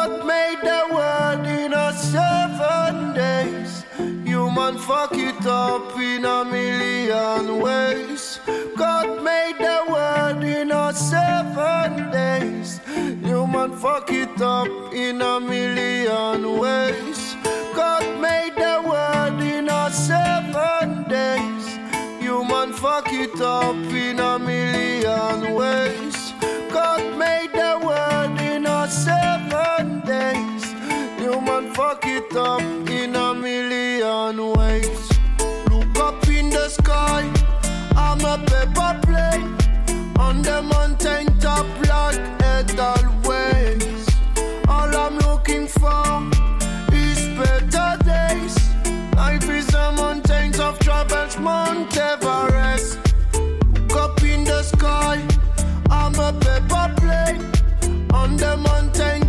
God made the world in a 7 days. Human fuck it up in a million ways. God made the world in a 7 days. Human fuck it up in a million ways. God made the world in a 7 days. Human fuck it up in a million ways. God made the world in a 7 days. Human fuck it up in a million ways. Look up in the sky, I'm a paper plane on the mountain top like Edelweiss. All I'm looking for is better days. Life is the mountains of troubles, Mount Everest. Look up in the sky, I'm a paper plane on the mountain